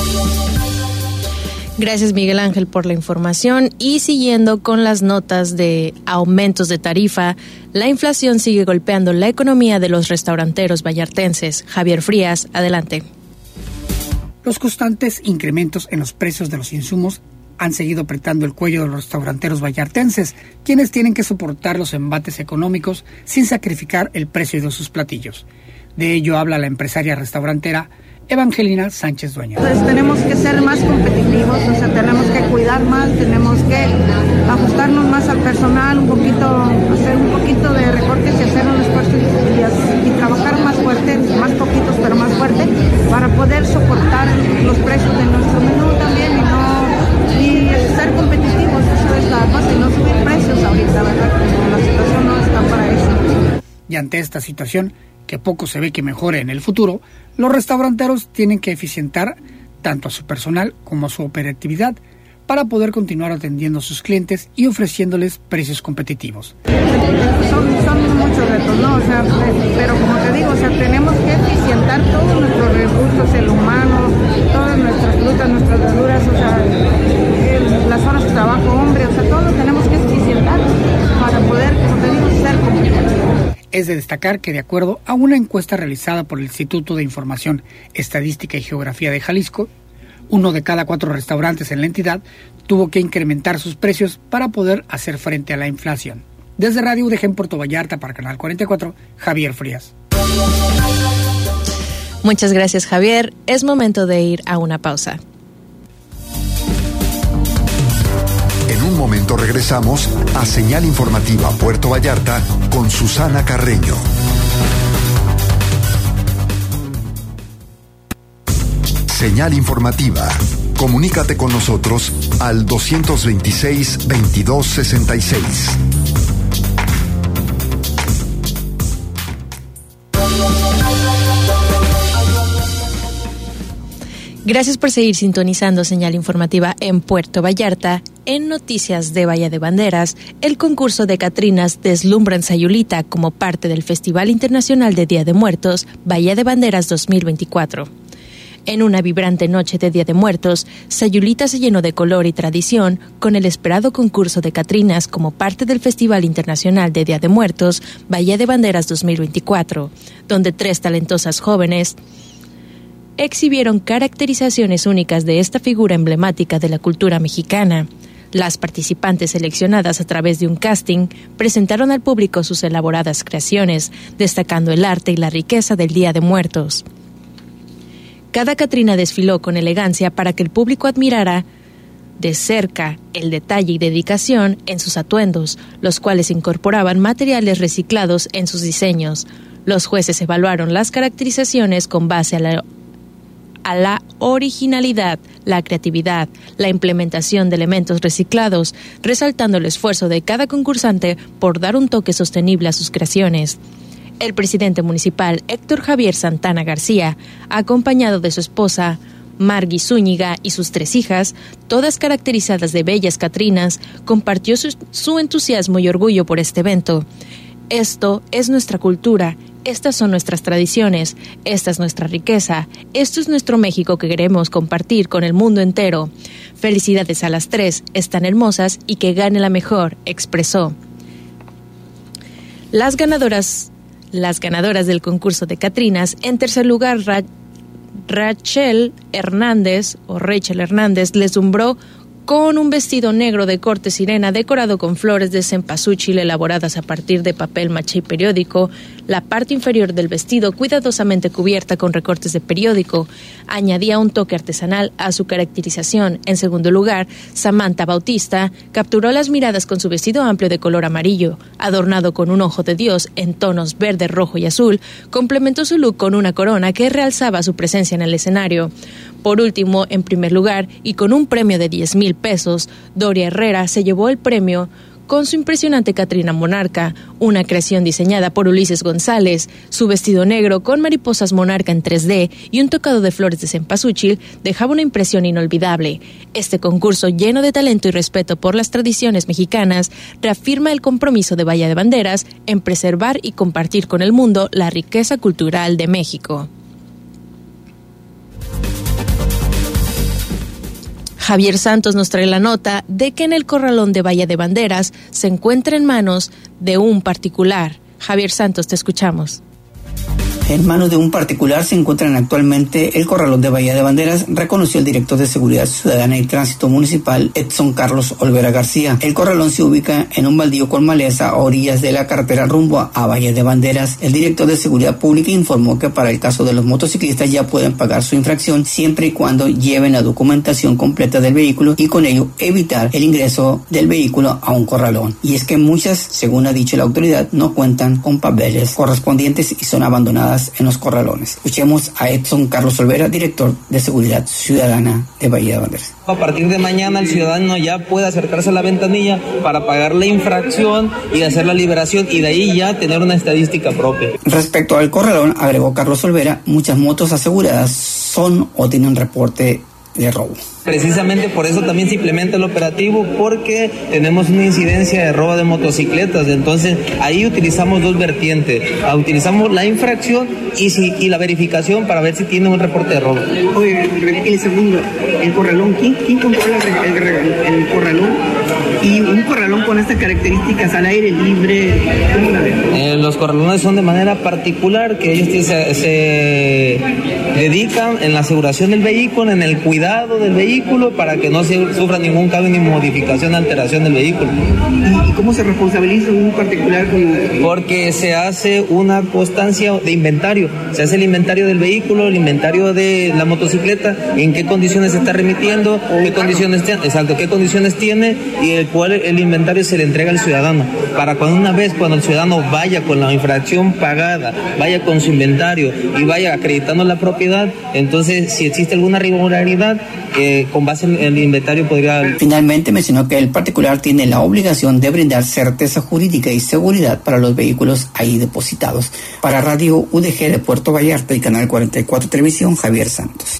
Gracias, Miguel Ángel, por la información. Y siguiendo con las notas de aumentos de tarifa, la inflación sigue golpeando la economía de los restauranteros vallartenses. Javier Frías, adelante. Los constantes incrementos en los precios de los insumos han seguido apretando el cuello de los restauranteros vallartenses, quienes tienen que soportar los embates económicos sin sacrificar el precio de sus platillos. De ello habla la empresaria restaurantera Evangelina Sánchez Dueñas. Pues tenemos que ser más competitivos, o sea, tenemos que cuidar más, tenemos que ajustarnos más al personal, hacer un poquito de recortes y hacer un esfuerzo y trabajar más fuerte, más poquitos pero más fuerte, para poder soportar los precios de nuestro menú también y ser competitivos. Eso es la base, no subir precios ahorita, ¿verdad? Como la situación no está para eso. Y ante esta situación, que poco se ve que mejore en el futuro, los restauranteros tienen que eficientar tanto a su personal como a su operatividad para poder continuar atendiendo a sus clientes y ofreciéndoles precios competitivos. Son muchos retos, ¿no? O sea, pero como te digo, o sea, tenemos que eficientar todos nuestros recursos, el humano, todas nuestras frutas, nuestras verduras, o sea, las horas de trabajo, hombre, o sea, todo tenemos que eficientar para poder, como te digo, ser competitivos. Es de destacar que, de acuerdo a una encuesta realizada por el Instituto de Información, Estadística y Geografía de Jalisco, 1 de cada 4 restaurantes en la entidad tuvo que incrementar sus precios para poder hacer frente a la inflación. Desde Radio UDG en Puerto Vallarta para Canal 44, Javier Frías. Muchas gracias, Javier. Es momento de ir a una pausa. En un momento regresamos a Señal Informativa Puerto Vallarta con Susana Carreño. Señal Informativa. Comunícate con nosotros al 226-2266. Gracias por seguir sintonizando Señal Informativa en Puerto Vallarta. En noticias de Bahía de Banderas, el concurso de Catrinas deslumbra en Sayulita como parte del Festival Internacional de Día de Muertos, Bahía de Banderas 2024. En una vibrante noche de Día de Muertos, Sayulita se llenó de color y tradición con el esperado concurso de Catrinas como parte del Festival Internacional de Día de Muertos, Bahía de Banderas 2024, donde 3 talentosas jóvenes exhibieron caracterizaciones únicas de esta figura emblemática de la cultura mexicana. Las participantes seleccionadas a través de un casting presentaron al público sus elaboradas creaciones, destacando el arte y la riqueza del Día de Muertos. Cada Catrina desfiló con elegancia para que el público admirara de cerca el detalle y dedicación en sus atuendos, los cuales incorporaban materiales reciclados en sus diseños. Los jueces evaluaron las caracterizaciones con base a la originalidad, la creatividad, la implementación de elementos reciclados, resaltando el esfuerzo de cada concursante por dar un toque sostenible a sus creaciones. El presidente municipal Héctor Javier Santana García, acompañado de su esposa Margui Zúñiga y sus 3 hijas, todas caracterizadas de bellas catrinas, compartió su entusiasmo y orgullo por este evento. Esto es nuestra cultura, estas son nuestras tradiciones, esta es nuestra riqueza, esto es nuestro México que queremos compartir con el mundo entero. Felicidades a las 3, están hermosas y que gane la mejor, expresó. Las ganadoras del concurso de Catrinas, en tercer lugar, Rachel Hernández deslumbró con un vestido negro de corte sirena decorado con flores de cempasúchil elaboradas a partir de papel maché periódico. La parte inferior del vestido, cuidadosamente cubierta con recortes de periódico, añadía un toque artesanal a su caracterización. En segundo lugar, Samantha Bautista capturó las miradas con su vestido amplio de color amarillo, adornado con un ojo de Dios en tonos verde, rojo y azul. Complementó su look con una corona que realzaba su presencia en el escenario. Por último, en primer lugar, y con un premio de 10,000 pesos, Doria Herrera se llevó el premio con su impresionante Catrina Monarca, una creación diseñada por Ulises González. Su vestido negro con mariposas monarca en 3D y un tocado de flores de cempasúchil dejaba una impresión inolvidable. Este concurso, lleno de talento y respeto por las tradiciones mexicanas, reafirma el compromiso de Bahía de Banderas en preservar y compartir con el mundo la riqueza cultural de México. Javier Santos nos trae la nota de que en el corralón de Bahía de Banderas se encuentra en manos de un particular. Javier Santos, te escuchamos. En manos de un particular se encuentran actualmente el corralón de Bahía de Banderas, reconoció el director de Seguridad Ciudadana y Tránsito Municipal, Edson Carlos Olvera García. El corralón se ubica en un baldío con maleza a orillas de la carretera rumbo a Bahía de Banderas. El director de Seguridad Pública informó que para el caso de los motociclistas ya pueden pagar su infracción siempre y cuando lleven la documentación completa del vehículo y con ello evitar el ingreso del vehículo a un corralón. Y es que muchas, según ha dicho la autoridad, no cuentan con papeles correspondientes y son abandonadas en los corralones. Escuchemos a Edson Carlos Olvera, director de Seguridad Ciudadana de Bahía de Banderas. A partir de mañana el ciudadano ya puede acercarse a la ventanilla para pagar la infracción y hacer la liberación y de ahí ya tener una estadística propia. Respecto al corralón, agregó Carlos Olvera, muchas motos aseguradas son o tienen reporte de robo. Precisamente por eso también se implementa el operativo, porque tenemos una incidencia de robo de motocicletas. Entonces ahí utilizamos dos vertientes. Utilizamos la infracción y la verificación para ver si tiene un reporte de robo. Oye, el segundo, el corralón, ¿quién controla el corralón? Y un corralón con estas características al aire libre, ¿cómo la ven? Los corralones son de manera particular, que ellos se dedican en la aseguración del vehículo, en el cuidado del vehículo, para que no se sufra ningún cambio ni modificación, alteración del vehículo. ¿Y cómo se responsabiliza un particular con...? Porque se hace una constancia de inventario, se hace el inventario del vehículo, el inventario de la motocicleta, en qué condiciones se está remitiendo, qué condiciones tiene, y el inventario se le entrega al ciudadano, para cuando el ciudadano vaya con la infracción pagada, vaya con su inventario y vaya acreditando la propiedad, entonces si existe alguna irregularidad, con base en el inventario podría... Finalmente mencionó que el particular tiene la obligación de brindar certeza jurídica y seguridad para los vehículos ahí depositados. Para Radio UDG de Puerto Vallarta y Canal 44 Televisión, Javier Santos.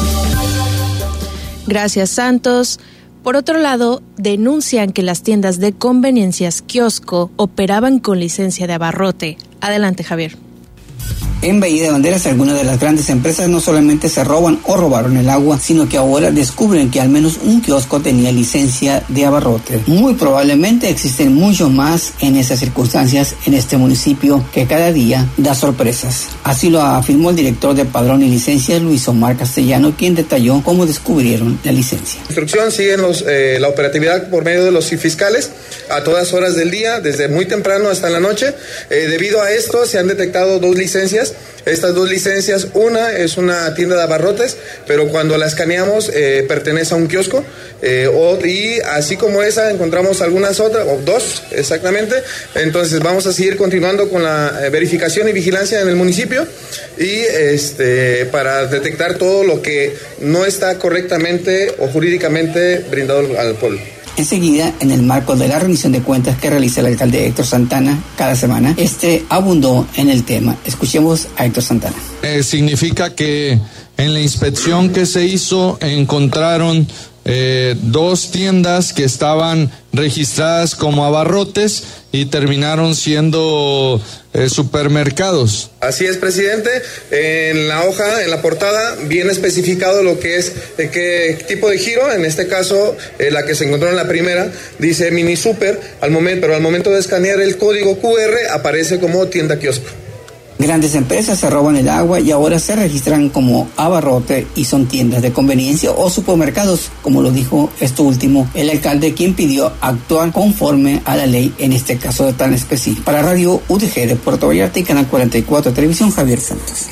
Gracias, Santos. Por otro lado, denuncian que las tiendas de conveniencias kiosco operaban con licencia de abarrote. Adelante, Javier. En Bahía de Banderas, algunas de las grandes empresas no solamente se roban o robaron el agua, sino que ahora descubren que al menos un kiosco tenía licencia de abarrote. Muy probablemente existen muchos más en esas circunstancias en este municipio que cada día da sorpresas. Así lo afirmó el director de Padrón y Licencias, Luis Omar Castellano, quien detalló cómo descubrieron la licencia. La instrucción sigue la operatividad por medio de los fiscales a todas horas del día, desde muy temprano hasta en la noche. Debido a esto se han detectado 2 licencias. Estas 2 licencias, una es una tienda de abarrotes, pero cuando la escaneamos pertenece a un kiosco, y así como esa encontramos algunas otras, o 2 exactamente. Entonces vamos a seguir continuando con la verificación y vigilancia en el municipio y para detectar todo lo que no está correctamente o jurídicamente brindado al pueblo. Enseguida, en el marco de la rendición de cuentas que realiza el alcalde Héctor Santana cada semana, abundó en el tema. Escuchemos a Héctor Santana. Significa que en la inspección que se hizo encontraron 2 tiendas que estaban registradas como abarrotes y terminaron siendo supermercados. Así es, presidente. En la hoja, en la portada, viene especificado lo que es, qué tipo de giro. En este caso, la que se encontró en la primera, dice mini super, pero al momento de escanear el código QR aparece como tienda kiosco. Grandes empresas se roban el agua y ahora se registran como abarrote y son tiendas de conveniencia o supermercados, como lo dijo esto último el alcalde, quien pidió actuar conforme a la ley en este caso tan específico. Para Radio UDG de Puerto Vallarta y Canal 44 Televisión, Javier Santos.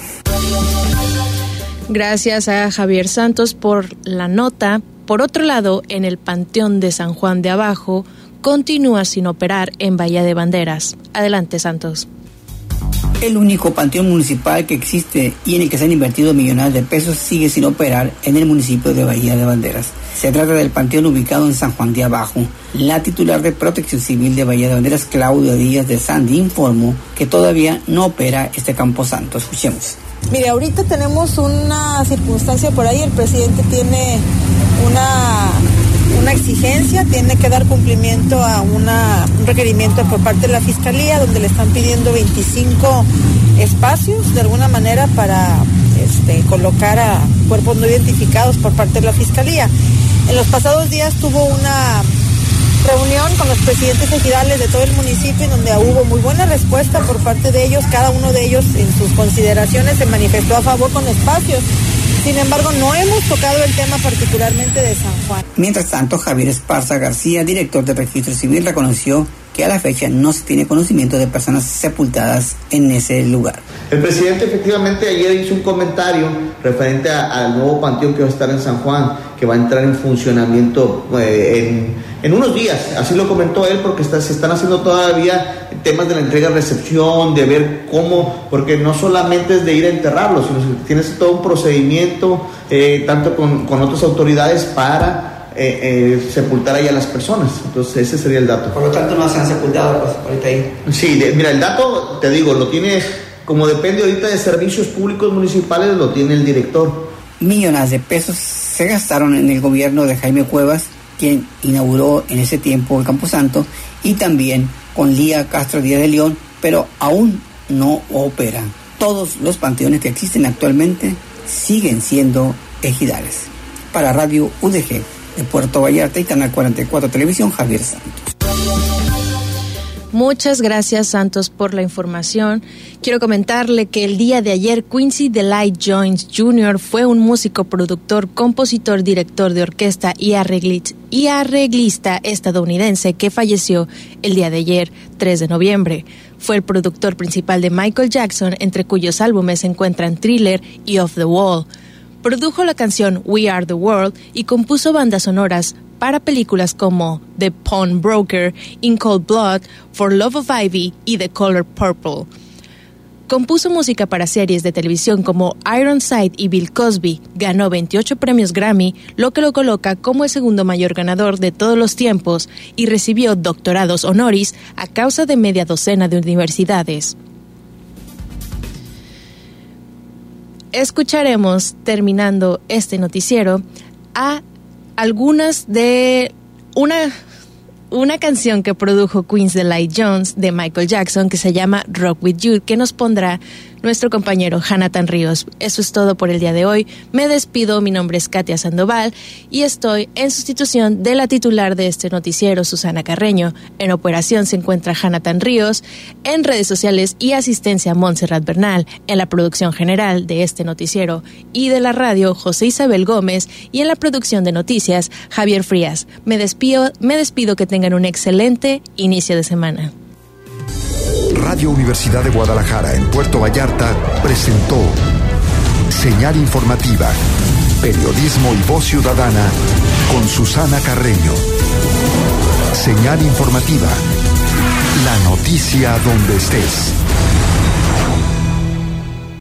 Gracias a Javier Santos por la nota. Por otro lado, en el Panteón de San Juan de Abajo continúa sin operar en Bahía de Banderas. Adelante, Santos. El único panteón municipal que existe y en el que se han invertido millones de pesos sigue sin operar en el municipio de Bahía de Banderas. Se trata del panteón ubicado en San Juan de Abajo. La titular de Protección Civil de Bahía de Banderas, Claudia Díaz de Sandy, informó que todavía no opera este camposanto. Escuchemos. Mire, ahorita tenemos una circunstancia por ahí. El presidente tiene una exigencia, tiene que dar cumplimiento a un requerimiento por parte de la Fiscalía, donde le están pidiendo 25 espacios de alguna manera para colocar a cuerpos no identificados por parte de la Fiscalía. En los pasados días tuvo una reunión con los presidentes ejidales de todo el municipio, en donde hubo muy buena respuesta por parte de ellos. Cada uno de ellos en sus consideraciones se manifestó a favor con espacios. Sin embargo, no hemos tocado el tema particularmente de San Juan. Mientras tanto, Javier Esparza García, director del Registro Civil, reconoció que a la fecha no se tiene conocimiento de personas sepultadas en ese lugar. El presidente efectivamente ayer hizo un comentario referente al nuevo panteón que va a estar en San Juan, que va a entrar en funcionamiento en unos días. Así lo comentó él, porque se están haciendo todavía temas de la entrega-recepción, de ver cómo, porque no solamente es de ir a enterrarlo, sino que tienes todo un procedimiento, tanto con otras autoridades para sepultar ahí a las personas. Entonces ese sería el dato. Por lo tanto no se han sepultado pues ahorita ahí. Sí, mira, el dato, te digo, lo tiene, como depende ahorita de servicios públicos municipales, lo tiene el director. Millones de pesos se gastaron en el gobierno de Jaime Cuevas, quien inauguró en ese tiempo el Camposanto, y también con Lía Castro Díaz de León, pero aún no operan. Todos los panteones que existen actualmente siguen siendo ejidales. Para Radio UDG de Puerto Vallarta y Canal 44 Televisión, Javier Santos. Muchas gracias, Santos, por la información. Quiero comentarle que el día de ayer Quincy Delight Jones Jr. fue un músico, productor, compositor, director de orquesta y arreglista estadounidense que falleció el día de ayer, 3 de noviembre. Fue el productor principal de Michael Jackson, entre cuyos álbumes se encuentran Thriller y Off the Wall. Produjo la canción We Are the World y compuso bandas sonoras para películas como The Pawnbroker, In Cold Blood, For Love of Ivy y The Color Purple. Compuso música para series de televisión como Ironside y Bill Cosby. Ganó 28 premios Grammy, lo que lo coloca como el segundo mayor ganador de todos los tiempos, y recibió doctorados honoris a causa de media docena de universidades. Escucharemos, terminando este noticiero, a algunas de una canción que produjo Quincy Delight Jones de Michael Jackson, que se llama Rock With You, que nos pondrá nuestro compañero Jonathan Ríos. Eso es todo por el día de hoy. Me despido, mi nombre es Katia Sandoval y estoy en sustitución de la titular de este noticiero, Susana Carreño. En operación se encuentra Jonathan Ríos, en redes sociales y asistencia Montserrat Bernal, en la producción general de este noticiero y de la radio José Isabel Gómez, y en la producción de noticias Javier Frías. Me despido, que tengan un excelente inicio de semana. Radio Universidad de Guadalajara en Puerto Vallarta presentó Señal Informativa, periodismo y voz ciudadana con Susana Carreño. Señal Informativa, la noticia donde estés.